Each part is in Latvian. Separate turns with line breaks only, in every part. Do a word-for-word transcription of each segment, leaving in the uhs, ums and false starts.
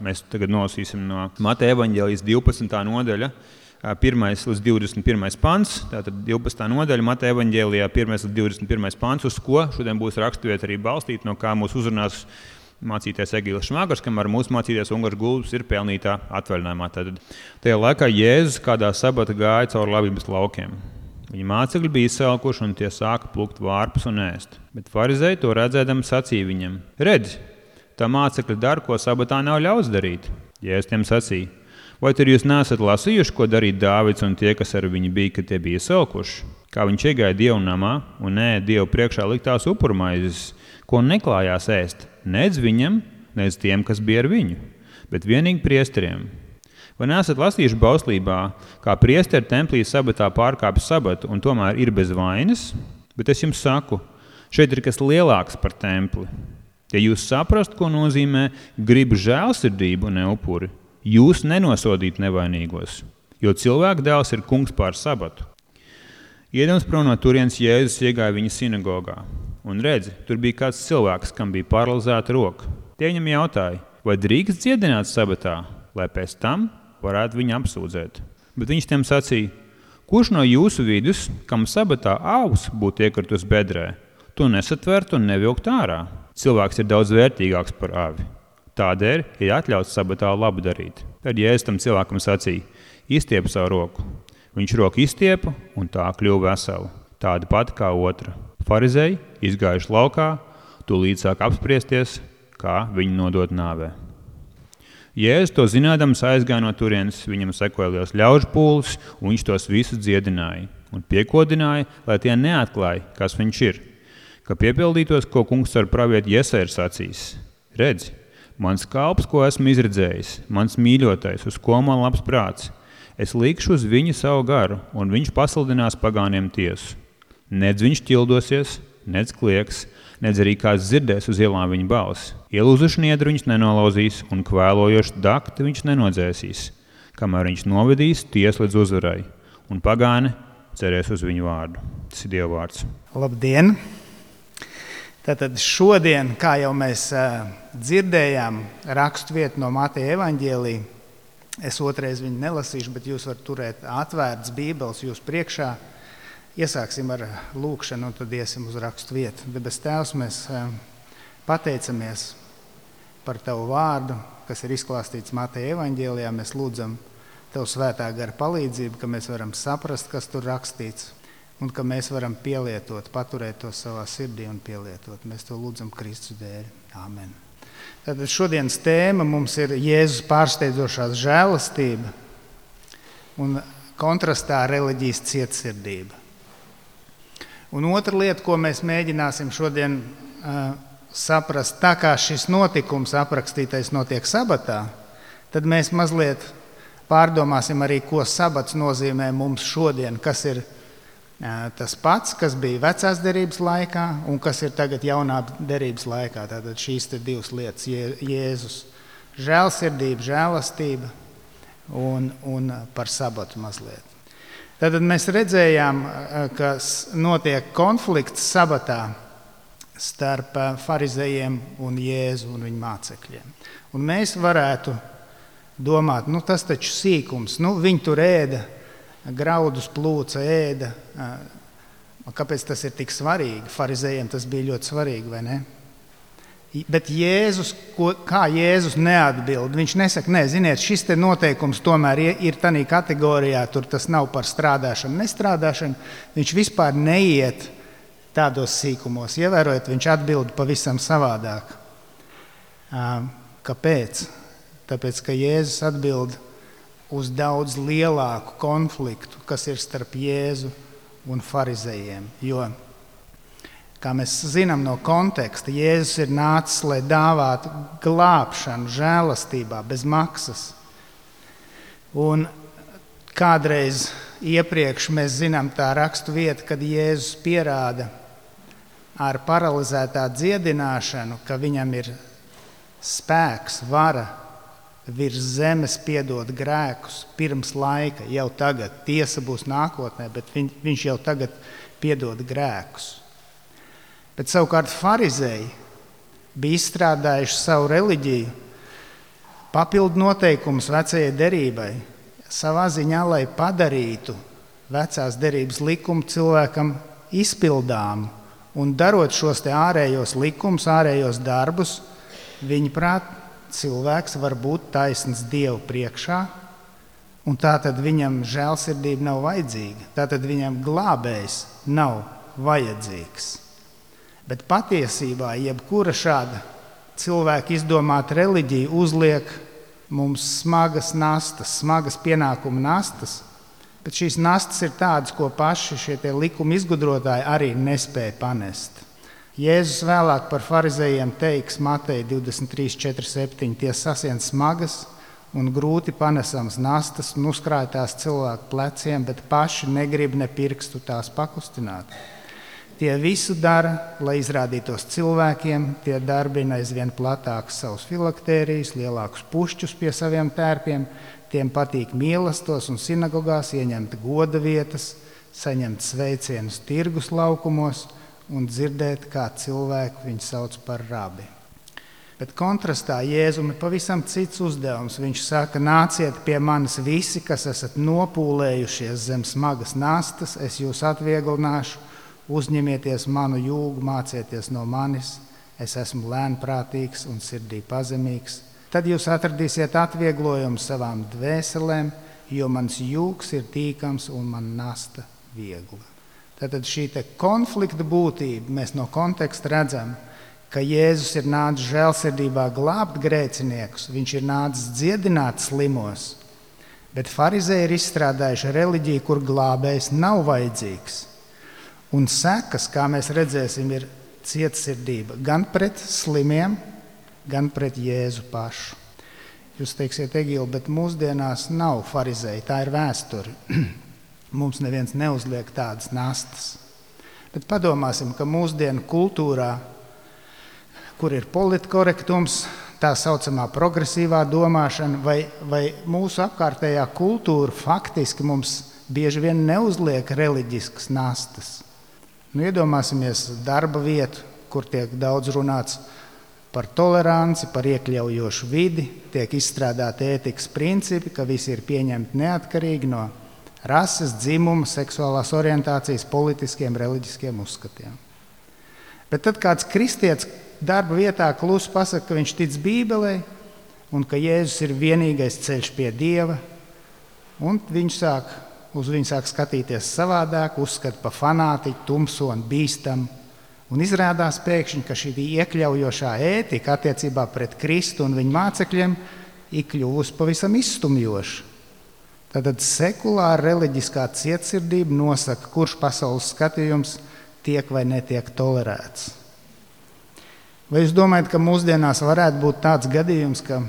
Mēs tagad nolasīsim no Mateja evaņģēlijas divpadsmitā nodaļa, pirmais līdz divdesmit pirmais pants. Tātad divpadsmitā nodaļa Mateja evaņģēlijā, pirmais līdz divdesmit pirmais pants, uz ko šodien būs raksturvieta arī balstīt, no kā mūs uzrunās mācīties Egīls Šmagars, kamēr mūsu mācīties Ungars Gulbis ir pelnītā atvaļinājumā. Tātad tajā laikā Jēzus kādā sabata gāja cauri labības laukiem. Viņa mācekļi bija izsalkuši un tie sāka plukt vārpus un ēst. Bet farizēji to redzēdami sacīja viņam: redzi, tā mācekļi dara, ko sabatā nav ļauts darīt. Jēzus tiem sacīja: vai tur jūs neesat lasījuši, ko darīt Dāvids un tie, kas ar viņu bija, kad tie bija izsalkuši? Kā viņš iegāja Dievu namā un ēda Dievu priekšā liktās upurmaizes, ko neklājās ēst, nedz viņam, nedz tiem, kas bija ar viņu, bet vienīgi priesteriem. Vai neesat lasījuši bauslībā, kā priesteri templī sabatā pārkāpj sabatu un tomēr ir bez vainas? Bet es jums saku, šeit ir kas lielāks par templi. Ja jūs saprast, ko nozīmē gribu žēlsirdību, ne upuri, jūs nenosodīt nevainīgos, jo cilvēka dēls ir kungs pār sabatu. Iedams prom no turienes Jēzus iegāja viņa sinagogā. Un redzi, tur bija kāds cilvēks, kam bija paralizēta roka. Tie viņam jautāja, vai drīkst dziedināt sabatā, lai pēc tam varētu viņu apsūdzēt. Bet viņš tiem sacīja: kurš no jūsu vidus, kam sabatā avs būtu iekartus bedrē, to nesatvert un nevilkt ārā? Cilvēks ir daudz vērtīgāks par avi. Tādēļ ir atļauts sabatā labu darīt. Tad Jēzus tam cilvēkam sacīja: izstiep savu roku. Viņš roku izstiepa un tā kļuva vesela, tāda pati kā otra. Farizēji, izgājuši laukā, tūlīt sāk apspriesties, kā viņu nodot nāvē. Jēzus to zinādams aizgāja no turienes, viņam sekoja liels ļaužu pūlis, un viņš tos visus dziedināja un piekodināja, lai tie neatklāja, kas viņš ir. Ka piepildītos, ko kungs ar pravietu Jesaja ir sacījis: redzi, mans kalps, ko esmu izredzējis, mans mīļotais, uz ko man labs prāts, es likšu uz viņu savu garu, un viņš pasludinās pagāniem tiesu. Nedz viņš ķildosies, nedz klieks, nedz arī kāds dzirdēs uz ielām viņa balsi. Ielūzušu niedru viņš nenolauzīs, un kvēlojošu dakti viņš nenodzēsīs, kamēr viņš novedīs tiesu līdz uzvarai, un pagāni cerēs uz viņu vārdu. Tas ir Dieva vārds.
Labdien! Tātad šodien, kā jau mēs uh, dzirdējām, raksturvietu no Mateja evaņģēlija, es otrais viņu nelasīšu, bet jūs varat turēt atvērts bībeles jūs priekšā. Iesāksim ar lūkšanu un tad iesim uz raksturvietu. Debes Tēvs, mēs pateicamies par Tavu vārdu, kas ir izklāstīts Mateja evaņģēlijā. Mēs lūdzam Tev svētā gara palīdzību, ka mēs varam saprast, kas tur rakstīts, un ka mēs varam pielietot, paturēt to savā sirdī un pielietot. Mēs to lūdzam Kristus dēļ. Āmen. Tātad šodienas tēma mums ir Jēzus pārsteidzošās žēlastība un kontrastā reliģijas cietsirdība. Un otra lieta, ko mēs mēģināsim šodien uh, saprast, tā kā šis notikums aprakstītais notiek sabatā, tad mēs mazliet pārdomāsim arī, ko sabats nozīmē mums šodien, kas ir uh, tas pats, kas bija vecās derības laikā un kas ir tagad jaunā derības laikā. Tātad šīs te divas lietas, Jē, Jēzus žēlsirdība, žēlastība un, un par sabatu mazliet. Tātad mēs redzējām, ka notiek konflikts sabatā starp farizējiem un Jēzu un viņa mācekļiem. Un mēs varētu domāt, nu tas taču sīkums, nu viņi tur ēda, graudus plūca ēda, kāpēc tas ir tik svarīgi? Farizējiem tas bija ļoti svarīgi, vai ne? Bet Jēzus, ko, kā Jēzus neatbild, viņš nesaka, ne, ziniet, šis te noteikums tomēr ir tādā kategorijā, tur tas nav par strādāšanu, nestrādāšanu, viņš vispār neiet tādos sīkumos. Ievērojot, viņš atbild pavisam savādāk. Kāpēc? Tāpēc, ka Jēzus atbild uz daudz lielāku konfliktu, kas ir starp Jēzu un farizējiem, jo kā mēs zinām no konteksta, Jēzus ir nācis, lai dāvātu glābšanu žēlastībā, bez maksas. Un kādreiz iepriekš mēs zinām tā rakstu vieta, kad Jēzus pierāda ar paralizētā dziedināšanu, ka viņam ir spēks, vara virs zemes piedot grēkus pirms laika, jau tagad. Tiesa būs nākotnē, bet viņ, viņš jau tagad piedod grēkus. Bet savukārt farizēji bija izstrādājuši savu reliģiju papildu noteikumus vecajai derībai, savā ziņā, lai padarītu vecās derības likumu cilvēkam izpildām un darot šos te ārējos likumus, ārējos darbus, viņuprāt, cilvēks var būt taisns Dievu priekšā, un tā tad viņam žēlsirdība nav vajadzīga, tā tad viņam glābējs nav vajadzīgs. Bet patiesībā jebkura šāda cilvēka izdomāta reliģija uzliek mums smagas nastas, smagas pienākuma nastas, bet šīs nastas ir tādas, ko paši šie tie likuma izgudrotāji arī nespēja panest. Jēzus vēlāk par farizejiem teiks Mateja divdesmit trīs, četri, septiņi, tie sasien smagas un grūti panesams nastas un uzkrātās cilvēku pleciem, bet paši negrib ne pirkstu tās pakustināt. Tie visu dara, lai izrādītos cilvēkiem, tie darbina aizvien platākus savus filaktērijas, lielākus pušķus pie saviem tērpiem, tiem patīk mīlestos un sinagogās ieņemt goda vietas, saņemt sveicienus tirgus laukumos un dzirdēt, kā cilvēku viņi sauc par rabi. Bet kontrastā Jēzum ir pavisam cits uzdevums. Viņš saka, nāciet pie manis visi, kas esat nopūlējušies zem smagas nastas, es jūs atvieglināšu, uzņemieties manu jūgu, mācieties no manis, es esmu lēnprātīgs un sirdī pazemīgs. Tad jūs atradīsiet atvieglojumu savām dvēselēm, jo mans jūgs ir tīkams un man nasta viegla. Tātad šī te konflikta būtība, mēs no konteksta redzam, ka Jēzus ir nācis žēlsirdībā glābt grēciniekus, viņš ir nācis dziedināt slimos, bet farizēji ir izstrādājuši reliģiju, kur glābējs nav vajadzīgs. Un sekas, kā mēs redzēsim, ir cietsirdība gan pret slimiem, gan pret Jēzu pašu. Jūs teiksiet, Egīl, bet mūsdienās nav farizēji, tā ir vēsture. Mums neviens neuzliek tādas nastas. Bet padomāsim, ka mūsdienu kultūrā, kur ir politkorektums, tā saucamā progresīvā domāšana, vai, vai mūsu apkārtējā kultūra faktiski mums bieži vien neuzliek reliģiskas nastas. Nu, iedomāsimies darba vietu, kur tiek daudz runāts par toleranci, par iekļaujošu vidi, tiek izstrādāti ētikas principi, ka visi ir pieņemti neatkarīgi no rases, dzimuma, seksuālās orientācijas, politiskiem, reliģiskiem uzskatiem. Bet tad kāds kristietis darba vietā klusi pasaka, ka viņš tic Bībelei un ka Jēzus ir vienīgais ceļš pie Dieva, un viņš sāk, uz viņu sāk skatīties savādāk, uzskata pa fanātiķu, tumso un bīstam, un izrādās pēkšņi, ka šī iekļaujošā ētika attiecībā pret Kristu un viņa mācekļiem ir kļuvusi pavisam izstumjoša. Tātad sekulāra reliģiskā cietsirdība nosaka, kurš pasaules skatījums tiek vai netiek tolerēts. Vai jūs domājat, ka mūsdienās varētu būt tāds gadījums, ka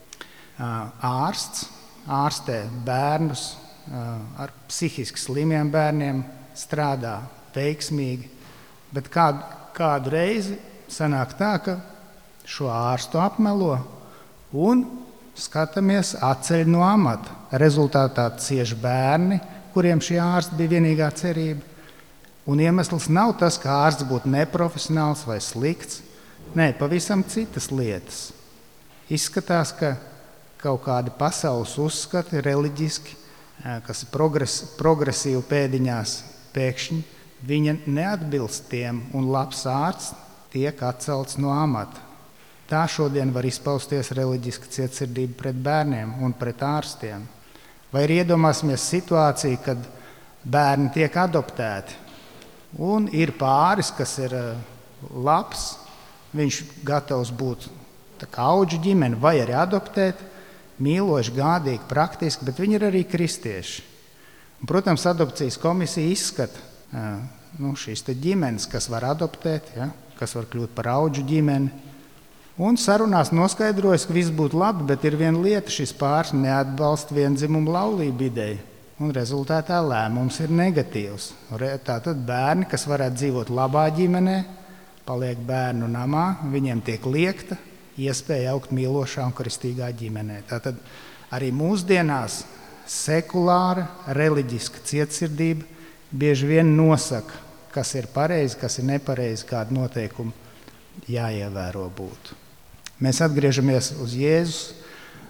ārsts ārstē bērnus ar psihiski slimiem bērniem, strādā veiksmīgi, bet kādu, kādu reizi sanāk tā, ka šo ārstu apmelo un skatāmies atceļ no amata. Rezultātā cieš bērni, kuriem šī ārsta bija vienīgā cerība. Un iemesls nav tas, ka ārsts būtu neprofesionāls vai slikts. Nē, pavisam citas lietas. Izskatās, ka kaut kādi pasaules uzskati reliģiski, kas ir progres, progresīvi pēdiņās pēkšņi, viņa neatbilst tiem, un labs ārsts tiek atcelts no amata. Tā šodien var izpausties reliģiska cietsirdība pret bērniem un pret ārstiem. Vai ir iedomāsimies situāciju, kad bērni tiek adoptēti, un ir pāris, kas ir labs, viņš gatavs būt tā kā audžu ģimeni, vai arī adoptēt, mīloši, gādīgi, praktiski, bet viņi ir arī kristieši. Un, protams, adopcijas komisija izskata nu, šīs te ģimenes, kas var adoptēt, ja, kas var kļūt par audžu ģimeni. Un sarunās noskaidrojas, ka viss būtu labi, bet ir viena lieta, šis pāris neatbalsta viendzimumu laulību ideju. Un rezultātā lēmums ir negatīvs. Tātad bērni, kas varētu dzīvot labā ģimenē, paliek bērnu namā, viņiem tiek liekta iespēja augt mīlošā un kristīgā ģimenē. Tātad arī mūsdienās sekulāra, reliģiska cietsirdība bieži vien nosaka, kas ir pareizi, kas ir nepareizi, kādu noteikumu jāievēro būtu. Mēs atgriežamies uz Jēzus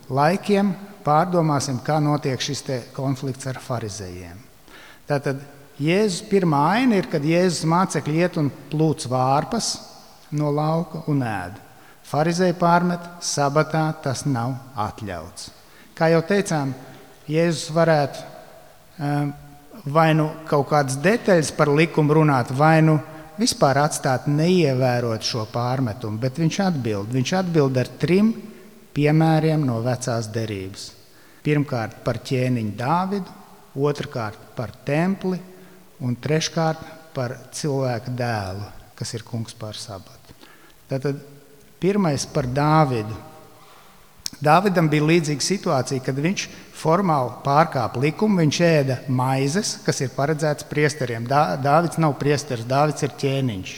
laikiem pārdomāsim, kā notiek šis te konflikts ar farizējiem. Tātad Jēzus pirmā aina ir, kad Jēzus mācekļi iet un plūc vārpas no lauka un ēd. Farizēji pārmet, sabatā tas nav atļauts. Kā jau teicām, Jēzus varētu um, vai nu kaut kādas detaļas par likumu runāt, vai nu vispār atstāt neievērot šo pārmetumu, bet viņš atbild. Viņš atbild ar trim piemēriem no vecās derības. Pirmkārt par ķēniņu Dāvidu, otrkārt par templi un treškārt par cilvēka dēlu, kas ir kungs pār sabatu. Tātad pirmais par Dāvidu. Dāvidam bija līdzīga situācija, kad viņš formāli pārkāpa likumu, viņš ēda maizes, kas ir paredzēts priesteriem. Dā, Dāvids nav priesteris, Dāvids ir ķēniņš.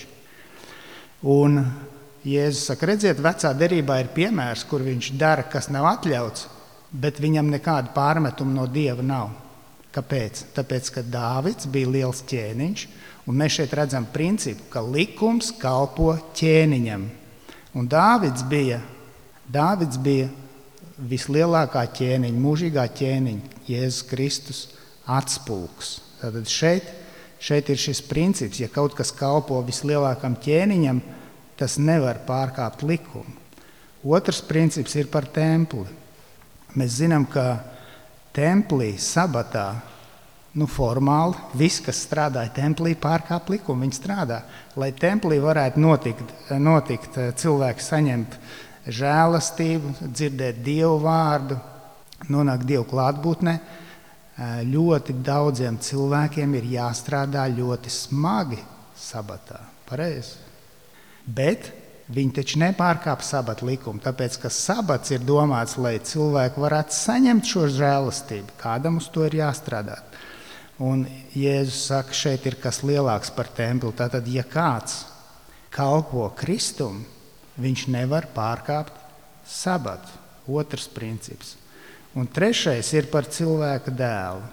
Un Jēzus saka, redziet, vecā derībā ir piemērs, kur viņš dara, kas nav atļauts, bet viņam nekāda pārmetuma no Dieva nav. Kāpēc? Tāpēc, ka Dāvids bija liels ķēniņš, un mēs šeit redzam principu, ka likums kalpo ķēniņam. Un Dāvids bija, Dāvids bija vislielākā ķēniņa, mūžīgā ķēniņa, Jēzus Kristus atspulks. Tātad šeit, šeit ir šis princips, ja kaut kas kalpo vislielākam ķēniņam, tas nevar pārkāpt likumu. Otrs princips ir par templi. Mēs zinām, ka templī, sabatā, nu formāli, viss, kas strādāja templī, pārkāp likumu, viņi strādā. Lai templī varētu notikt, notikt cilvēki saņemt žēlastību, dzirdēt Dievu vārdu, nonākt Dievu klātbūtnē, ļoti daudziem cilvēkiem ir jāstrādā ļoti smagi sabatā. Pareizi? Bet viņi taču nepārkāp sabata likumu, tāpēc, ka sabats ir domāts, lai cilvēki varētu saņemt šo žēlastību. Kādam uz to ir jāstrādāt. Un Jēzus saka, šeit ir kas lielāks par templi. Tātad, ja kāds kalpo Kristum, viņš nevar pārkāpt sabatu. Otrs princips. Un trešais ir par cilvēka dēlu.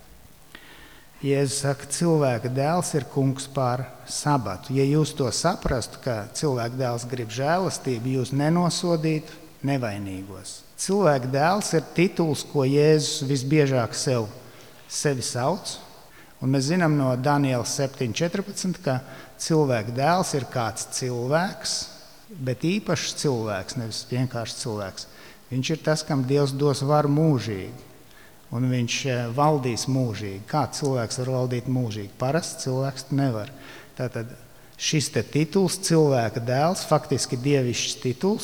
Jēzus saka, cilvēka dēls ir kungs pār sabatu. Ja jūs to saprastu, ka cilvēka dēls grib žēlastību, jūs nenosodītu nevainīgos. Cilvēka dēls ir tituls, ko Jēzus visbiežāk sev, sevi sauc. Un mēs zinām no Daniela septiņi četrpadsmit, ka cilvēka dēls ir kāds cilvēks, bet īpašs cilvēks, nevis vienkārši cilvēks. Viņš ir tas, kam Dievs dos varu mūžīgi. Un viņš valdīs mūžīgi. Kā cilvēks var valdīt mūžīgi? Parasts cilvēks nevar. Tātad šis te tituls, cilvēka dēls, faktiski dievišķs tituls,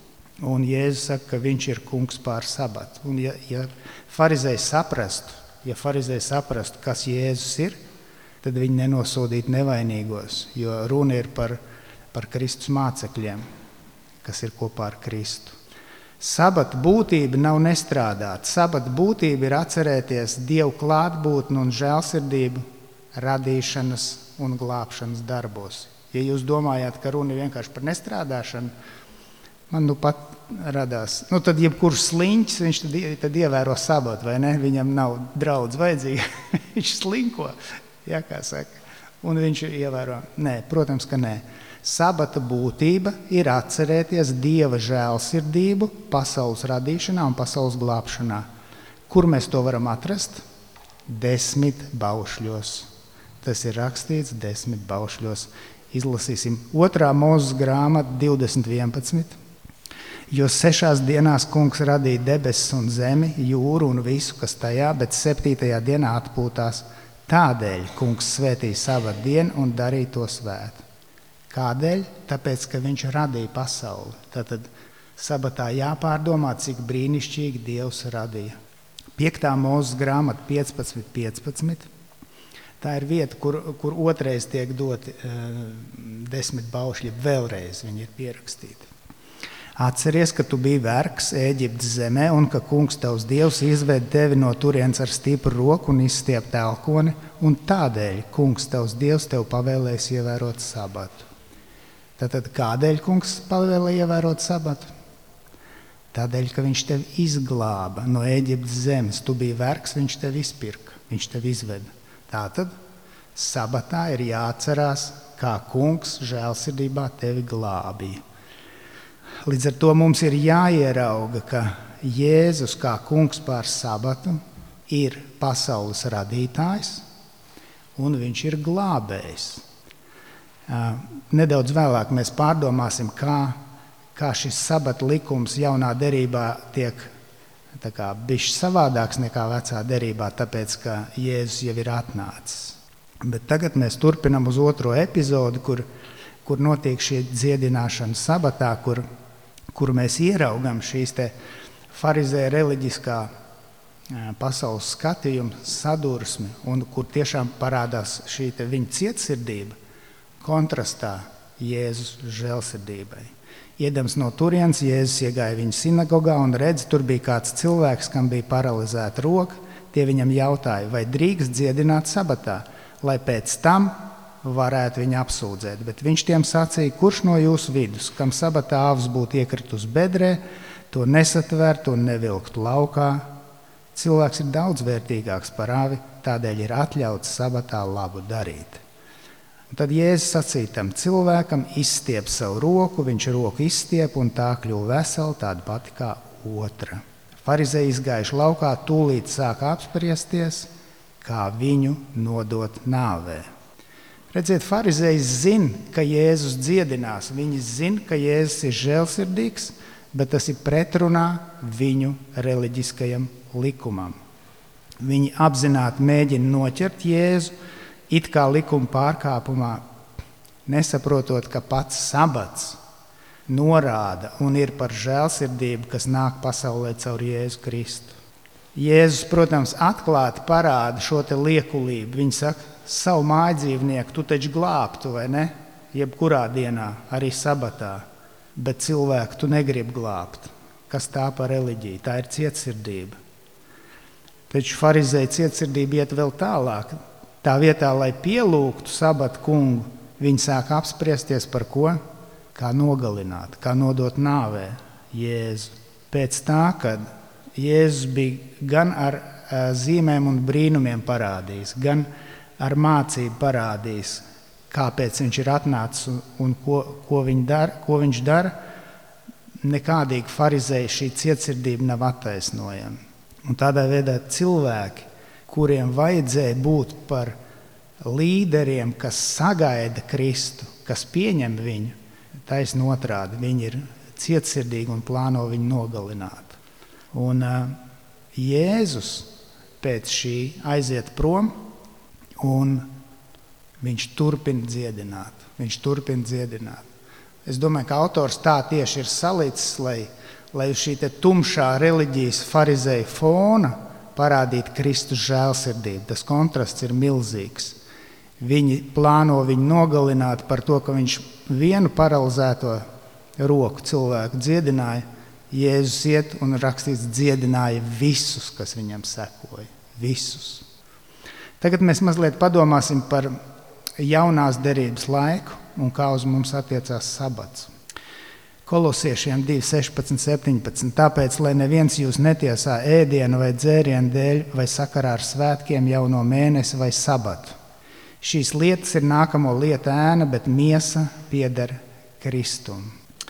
un Jēzus saka, ka viņš ir kungs pār sabatu. Un ja, ja farizēji saprastu, ja farizēji saprastu, kas Jēzus ir, tad viņi nenosodītu nevainīgos, jo runa ir par, par Kristus mācekļiem, kas ir kopā ar Kristu. Sabata būtība nav nestrādāt. Sabata būtība ir atcerēties Dievu klātbūtni un žēlsirdību radīšanas un glābšanas darbos. Ja jūs domājat, ka runa ir vienkārši par nestrādāšanu, man nu pat radās. Nu, tad jebkurš sliņķis, viņš tad, tad ievēro sabatu, vai ne? Viņam nav draudz vajadzīgi. Viņš slinko, jā, kā saka. Un viņš ievēro. Nē, protams, ka nē. Sabata būtība ir atcerēties Dieva žēlsirdību pasaules radīšanā un pasaules glābšanā. Kur mēs to varam atrast? Desmit baušļos. Tas ir rakstīts desmit baušļos. Izlasīsim otrā Mūzes grāmata divdesmit vienpadsmit. Jo sešās dienās kungs radīja debesis un zemi, jūru un visu, kas tajā, bet septītajā dienā atpūtās. Tādēļ kungs svētīja sabata dienu un darīja to svētu. Kādēļ? Tāpēc, ka viņš radīja pasauli. Tātad sabatā jāpārdomā, cik brīnišķīgi Dievs radīja. Piektā Mūzes grāmata piecpadsmit piecpadsmit. Tā ir vieta, kur, kur otrais tiek doti uh, desmit baušļi, vēlreiz viņi ir pierakstīti. Atceries, ka tu biji vergs Ēģiptes zemē un ka kungs tavs Dievs izved tevi no turienes ar stipru roku un izstiep telkoni, un tādēļ kungs tavs Dievs tev pavēlēs ievērot sabatu. Tātad kādēļ kungs pavēlēja ievērot sabatu? Tādēļ, ka viņš tevi izglāba no Ēģiptes zemes. Tu biji vergs, viņš tevi izpirka, viņš tevi izveda. Tātad sabatā ir jāatcerās, kā kungs žēlsirdībā tevi glābīja. Līdz ar to mums ir jāierauga, ka Jēzus kā kungs pār sabatu ir pasaules radītājs un viņš ir glābējs. Nedaudz vēlāk mēs pārdomāsim, kā, kā šis sabata likums jaunā derībā tiek tā kā bišķi savādāks nekā vecā derībā, tāpēc, ka Jēzus jau ir atnācis. Bet tagad mēs turpinam uz otro epizodi, kur, kur notiek šī dziedināšana sabatā, kur, kur mēs ieraugam šīs te farizēja reliģiskā pasaules skatījuma sadursmi, un kur tiešām parādās šī te viņa cietsirdība kontrastā Jēzus žēlsirdībai. Iedams no turienes, Jēzus iegāja viņa sinagogā un redz, tur bija kāds cilvēks, kam bija paralizēta roka. Tie viņam jautāja, vai drīkst dziedināt sabatā, lai pēc tam varētu viņu apsūdzēt. Bet viņš tiem sacīja, kurš no jūsu vidus, kam sabatā avs būtu iekritus bedrē, to nesatvertu un nevilktu laukā. Cilvēks ir daudz vērtīgāks par avi, tādēļ ir atļauts sabatā labu darīt. Un tad Jēzus sacīja tam cilvēkam, izstiep savu roku, viņš roku izstiep un tā kļuva vesela, tāda pati kā otra. Farizēji izgājuši laukā, tūlīt sāka apspriesties, kā viņu nodot nāvē. Redziet, farizēji zina, ka Jēzus dziedinās, viņi zina, ka Jēzus ir žēlsirdīgs, bet tas ir pretrunā viņu reliģiskajam likumam. Viņi apzināti mēģina noķert Jēzu, it kā likuma pārkāpumā, nesaprotot, ka pats sabats norāda un ir par žēlsirdību, kas nāk pasaulē caur Jēzu Kristu. Jēzus, protams, atklāti parāda šo te liekulību. Viņš saka, savu mājdzīvnieku tu taču glābtu, vai ne? Jebkurā dienā, arī sabatā. Bet cilvēku tu negribi glābt. Kas tā par reliģiju? Tā ir cietsirdība. Taču farizēja cietsirdība iet vēl tālāk. Tā vietā, lai pielūgtu sabata kungu, viņi sāk apspriesties par ko? Kā nogalināt, kā nodot nāvē Jēzu. Pēc tā, kad Jēzus bija gan ar zīmēm un brīnumiem parādījis, gan ar mācību parādījis, kāpēc viņš ir atnācis un, un ko, ko, viņ dar, ko viņš dara, nekādīgi farizēji šī cietsirdība nav attaisnojama. Un tādā veidā cilvēki, kuriem vajadzēja būt par līderiem, kas sagaida Kristu, kas pieņem viņu, taisn otrādi, viņi ir cietsirdīgi un plāno viņu nogalināt. Un uh, Jēzus pēc šī aiziet prom un viņš turpina dziedināt. Viņš turpina dziedināt. Es domāju, ka autors tā tieši ir salicis, lai, lai šī te tumšā reliģijas farizēja fona parādīt Kristus žēlsirdību. Tas kontrasts ir milzīgs. Viņi plāno viņu nogalināt par to, ka viņš vienu paralizēto roku cilvēku dziedināja. Jēzus iet un rakstīts dziedināja visus, kas viņam sekoja. Visus. Tagad mēs mazliet padomāsim par jaunās derības laiku un kā uz mums attiecās sabats. Kolosiešiem divi, sešpadsmit, septiņpadsmit. Tāpēc, lai neviens jūs netiesā ēdienu vai dzērienu dēļ vai sakarā ar svētkiem, jauno mēnesi vai sabatu. Šīs lietas ir nākamo lietu ēna, bet miesa pieder Kristum.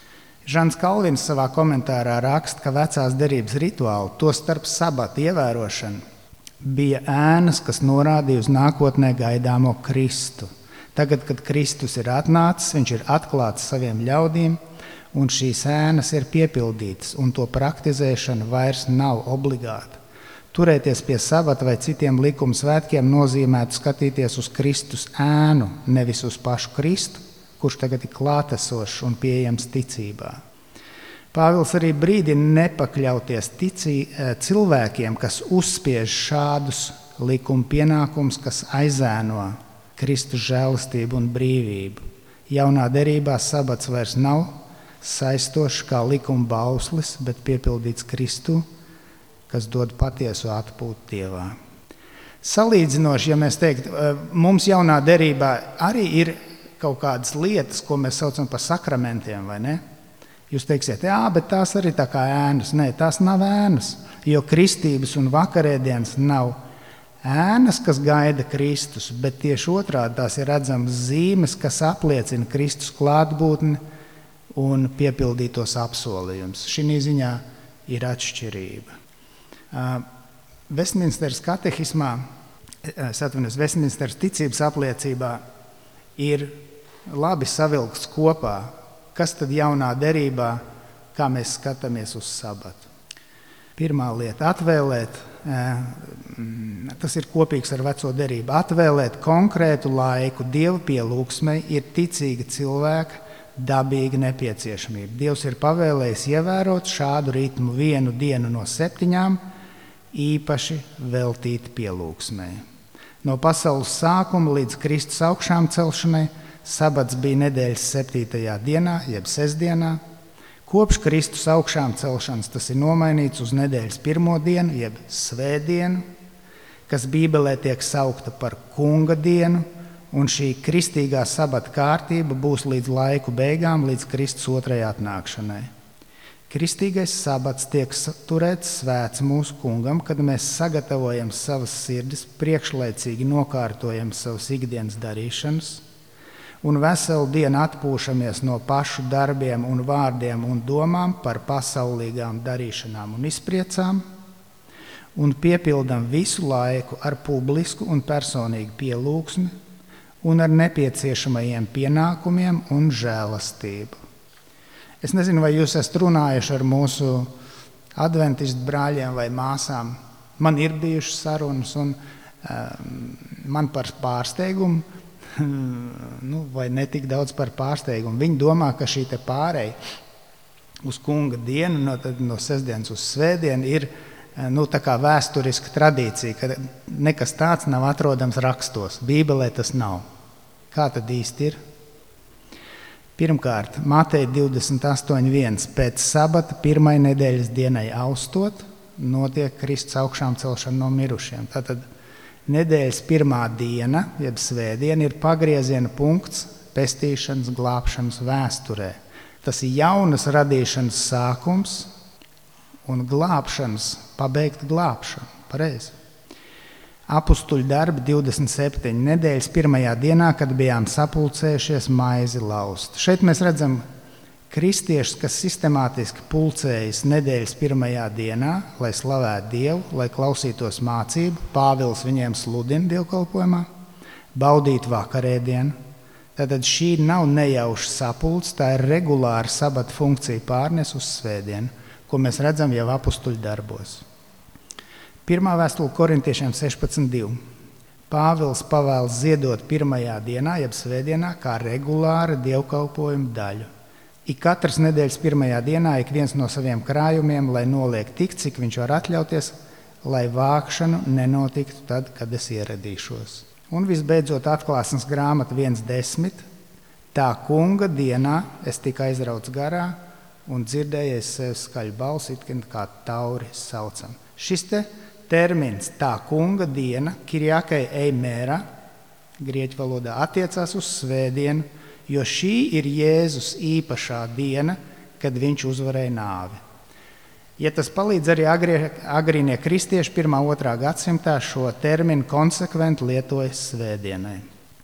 Žans Kalvins savā komentārā raksta, ka vecās derības rituāli, to starp sabata ievērošanu, bija ēnas, kas norādīja uz nākotnē gaidāmo Kristu. Tagad, kad Kristus ir atnācis, viņš ir atklāts saviem ļaudīm, un šīs ēnas ir piepildītas, un to praktizēšana vairs nav obligāta. Turēties pie sabata vai citiem likuma svētkiem nozīmētu skatīties uz Kristus ēnu, nevis uz pašu Kristu, kurš tagad ir klātesošs un pieejams ticībā. Pāvils arī brīdina nepakļauties ticī, cilvēkiem, kas uzspiež šādus likuma pienākumus, kas aizēno Kristus žēlastību un brīvību. Jaunā derībā sabats vairs nav saistošs kā likuma bauslis, bet piepildīts Kristu, kas dod patiesu atpūtu Dievā. Salīdzinoši, ja mēs teiktu, mums jaunā derībā arī ir kaut kādas lietas, ko mēs saucam par sakramentiem, vai ne? Jūs teiksiet, jā, bet tās arī tā kā ēnas. Nē, tās nav ēnas, jo kristības un vakarēdienas nav ēnas, kas gaida Kristus, bet tieši otrādi tās ir redzamas zīmes, kas apliecina Kristus klātbūtni un piepildītos apsolījumus. Šī ziņā ir atšķirība. Vestminsteras katehismā, es atvainojos, Vestminsteras ticības apliecībā ir labi savilkts kopā, kas tad jaunā derībā, kā mēs skatāmies uz sabatu. Pirmā lieta – atvēlēt, tas ir kopīgs ar veco derību, atvēlēt konkrētu laiku Dieva pielūgsmei ir ticīga cilvēka dabīga nepieciešamība. Dievs ir pavēlējis ievērot šādu ritmu vienu dienu no septiņām, īpaši veltīt pielūgsmei. No pasaules sākuma līdz Kristus augšām celšanai sabats bija nedēļas septītajā dienā, jeb sestdienā. Kopš Kristus augšām celšanas tas ir nomainīts uz nedēļas pirmo dienu, jeb svētdienu, kas Bībelē tiek saukta par kunga dienu, un šī kristīgā sabata kārtība būs līdz laiku beigām, līdz Kristus otrajai atnākšanai. Kristīgais sabats tiek turēts svēts mūsu kungam, kad mēs sagatavojam savas sirdis, priekšlaicīgi nokārtojam savas ikdienas darīšanas, un veselu dienu atpūšamies no pašu darbiem un vārdiem un domām par pasaulīgām darīšanām un izpriecām, un piepildam visu laiku ar publisku un personīgu pielūgsmi un ar nepieciešamajiem pienākumiem un žēlastību. Es nezinu, vai jūs esat runājuši ar mūsu adventistu brāļiem vai māsām. Man ir bijušas sarunas, un um, man par pārsteigumu, nu, vai ne tik daudz par pārsteigumu. Viņi domā, ka šī te pārēja uz kunga dienu, no, no sestdienas uz svētdienu, ir nu, tā kā vēsturiska tradīcija, ka nekas tāds nav atrodams rakstos. Bībelē tas nav. Kā tad īsti ir? Pirmkārt, Mateja divdesmit astoņi viens. Pēc sabata pirmai nedēļas dienai austot, notiek Kristus augšām celšana no mirušiem. Tātad nedēļas pirmā diena, jeb svētdiena, ir pagrieziena punkts pestīšanas, glābšanas vēsturē. Tas ir jaunas radīšanas sākums un glābšanas, pabeigt glābšanu. Pareizi. Apustuļu darbi divdesmit septiņi nedēļas pirmajā dienā, kad bijām sapulcējušies maizi laust. Šeit mēs redzam kristiešus, kas sistemātiski pulcējas nedēļas pirmajā dienā, lai slavētu Dievu, lai klausītos mācību. Pāvils viņiem sludina dievkalpojumā, baudīt vakarēdienu. Tātad šī nav nejauša sapulce, tā ir regulāra sabata funkcija pārnes uz svētdienu, ko mēs redzam jau apustuļu darbos. Pirmā vēstule korintiešiem sešpadsmit divi. Pāvils pavēlas ziedot pirmajā dienā, jeb svētdienā, kā regulāra dievkalpojuma daļu. Ik katras nedēļas pirmajā dienā ik viens no saviem krājumiem, lai noliek tik, cik viņš var atļauties, lai vākšanu nenotiktu tad, kad es ieradīšos. Un visbeidzot atklāsmes grāmata viens desmit. Tā kunga dienā es tikai aizraucu garā un dzirdējies sev skaļu balsi, kā tauri saucam. Šis te termins tā kunga diena, kirjakai eimēra, grieķu valodā, attiecās uz svētdienu, jo šī ir Jēzus īpašā diena, kad viņš uzvarēja nāvi. Ja tas palīdz arī agrīnie kristieši pirmā otrā gadsimtā šo terminu konsekventi lietoja svētdienai.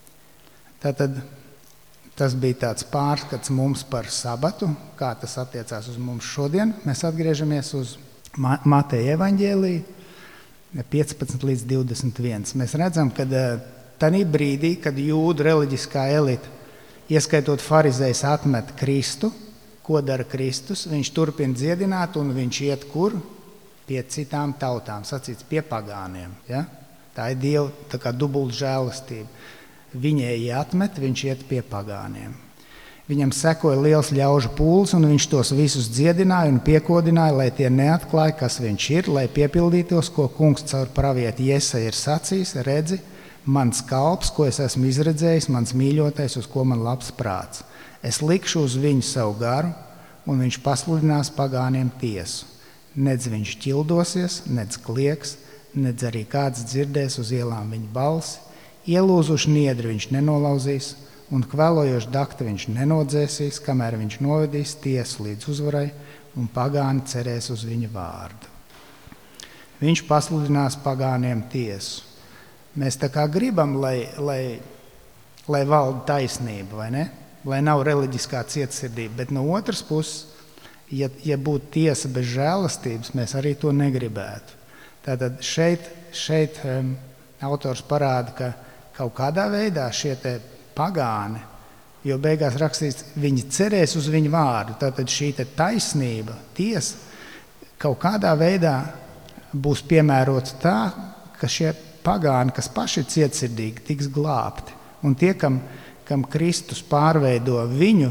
Tātad tas bija tāds pārskats mums par sabatu, kā tas attiecās uz mums šodien. Mēs atgriežamies uz Mateja evaņģēliju piecpadsmit līdz divdesmit viens. Mēs redzam, ka tajā brīdī, kad jūdu reliģiskā elite, ieskaitot farizējus, atmet Kristu, ko dara Kristus, viņš turpina dziedināt un viņš iet kur? Pie citām tautām, sacīts pie pagāniem. Ja? Tā ir Dieva tā kā dubulta žēlastība. Viņēji atmet, viņš iet pie pagāniem. Viņam sekoja liels ļaužu pūlis, un viņš tos visus dziedināja un piekodināja, lai tie neatklāja, kas viņš ir, lai piepildītos, ko kungs caur pravieti Jesaja ir sacījis, redzi, mans kalps, ko es esmu izredzējis, mans mīļotais, uz ko man labs prāts. Es likšu uz viņu savu garu, un viņš pasludinās pagāniem tiesu. Nedz viņš ķildosies, nedz klieks, nedz arī kāds dzirdēs uz ielām viņa balsi, ielūzuši niedri viņš nenolauzīs, un kvēlojoši dakti viņš nenodzēsīs, kamēr viņš novedīs tiesu līdz uzvarai, un pagāni cerēs uz viņa vārdu. Viņš pasludinās pagāniem tiesu. Mēs tā kā gribam, lai, lai, lai valda taisnība, vai ne? Lai nav reliģiskā cietsirdība, bet no otras puses, ja, ja būtu tiesa bez žēlastības, mēs arī to negribētu. Tātad šeit, šeit um, autors parāda, ka kaut kādā veidā šie te pagāni, jo beigās rakstīts, viņi cerēs uz viņu vārdu. Tātad šī te taisnība, tiesa, kaut kādā veidā būs piemērots tā, ka šie pagāni, kas paši ir cietsirdīgi, tiks glābti. Un tie, kam, kam Kristus pārveido viņu,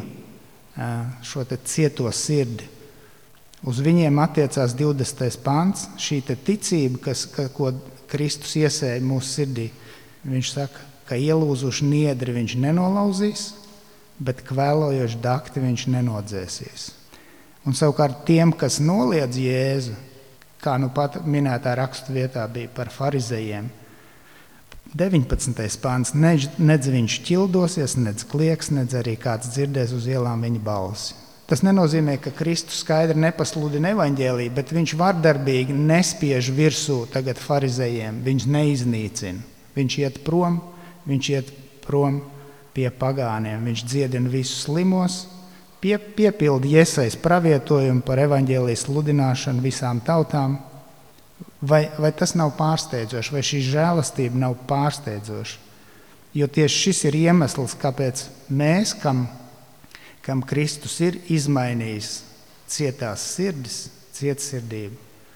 šo te cieto sirdi, uz viņiem attiecās divdesmitais pants, šī te ticība, kas, ka, ko Kristus iesēja mūsu sirdī. Viņš saka, ka ielūzuši niedri viņš nenolauzīs, bet kvēlojoši dakti viņš nenodzēsīs. Un savukārt tiem, kas noliedz Jēzu, kā nu pat minētā rakstu vietā bija par farizejiem, deviņpadsmitais pāns, nedz viņš ķildosies, nedz klieks, nedz arī kāds dzirdēs uz ielām viņa balsi. Tas nenozīmē, ka Kristus skaidri nepasludina evaņģēliju, bet viņš vardarbīgi nespiež virsū tagad farizejiem, viņš neiznīcina. Viņš iet prom, viņš iet prom pie pagāniem, viņš dziedina visus slimos, pie, piepilda Jesajas pravietojumu par evaņģēlijas sludināšanu visām tautām. Vai, vai tas nav pārsteidzoši, vai šī žēlastība nav pārsteidzoša? Jo tieši šis ir iemesls, kāpēc mēs, kam, kam Kristus ir izmainījis cietās sirdis, cietsirdību,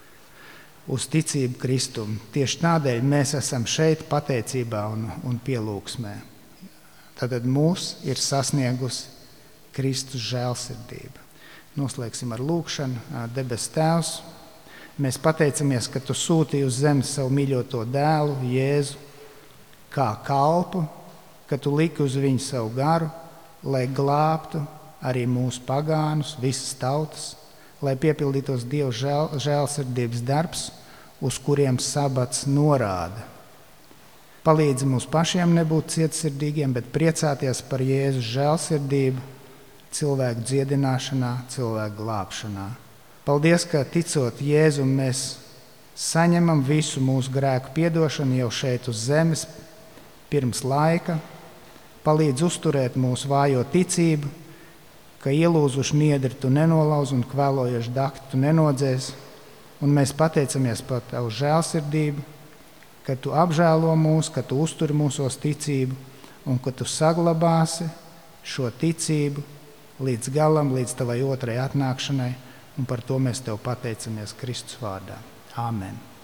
uz ticību Kristum. Tieši tādēļ mēs esam šeit pateicībā un, un pielūgsmē. Tātad mūs ir sasniegusi Kristus žēlsirdība. Noslēgsim ar lūgšanu. Debes Tēvs, mēs pateicamies, ka Tu sūtīji uz zemes savu mīļoto dēlu, Jēzu, kā kalpu, ka Tu liki uz viņu savu garu, lai glābtu arī mūsu pagānus, visas tautas, lai piepildītos Dieva žēl, žēlsirdības darbs, uz kuriem sabats norāda. Palīdzi mums pašiem nebūt cietsirdīgiem, bet priecāties par Jēzus žēlsirdību, cilvēku dziedināšanā, cilvēku glābšanā. Paldies, ka ticot Jēzum mēs saņemam visu mūsu grēku piedošanu jau šeit uz zemes pirms laika. Palīdz uzturēt mūsu vājo ticību, ka ielūzuši niedri Tu nenolauz un kvēlojuši dakti Tu nenodzēs. Un mēs pateicamies par Tavu žēlsirdību, ka Tu apžēlo mūs, ka Tu uzturi mūsos ticību un ka Tu saglabāsi šo ticību līdz galam, līdz Tavai otrai atnākšanai. Un par to mēs Tev pateicamies Kristus vārdā. Āmen.